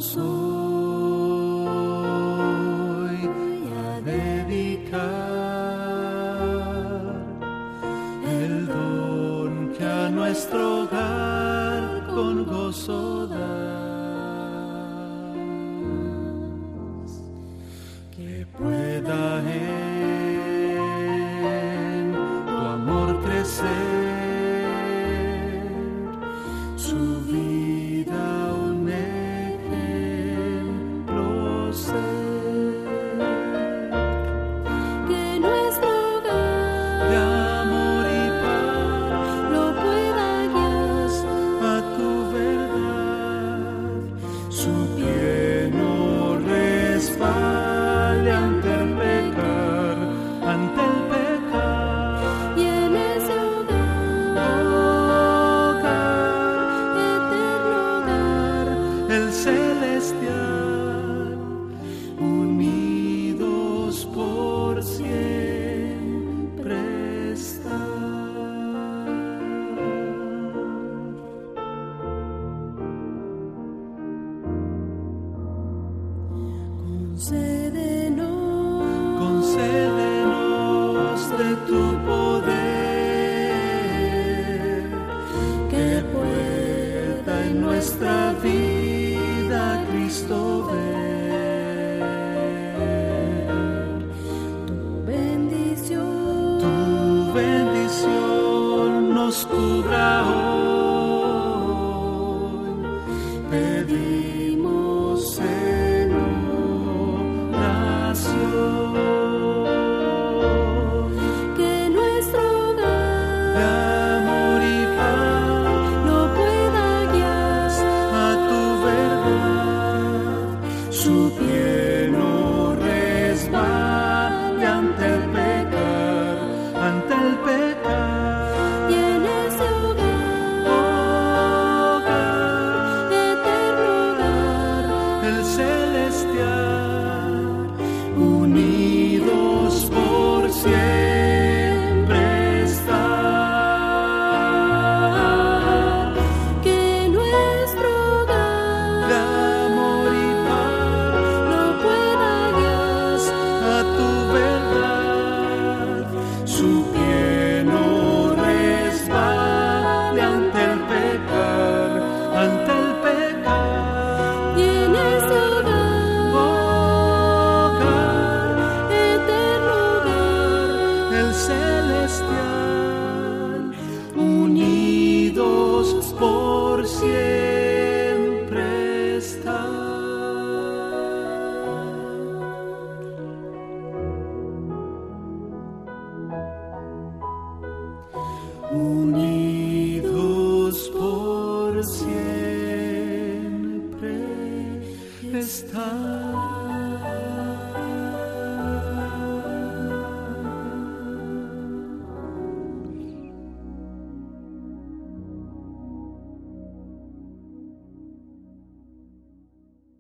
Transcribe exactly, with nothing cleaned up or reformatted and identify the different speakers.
Speaker 1: Vamos hoy a dedicar el don que a nuestro hogar con gozo das, que pueda en tu amor crecer, su vida un ejemplo ser,
Speaker 2: que nuestro hogar
Speaker 1: de amor y paz
Speaker 2: lo pueda guiar
Speaker 1: a tu verdad, su pie no resbale ante el pecar, ante el pecar.
Speaker 2: y en ese hogar, eterno hogar,
Speaker 1: El celestial, unidos por siempre estar.
Speaker 2: concédenos
Speaker 1: Concédenos de tu poder, que pueda en nuestra vida Cristo ver.
Speaker 2: tu bendición,
Speaker 1: Tu bendición nos cubra hoy. Pedimos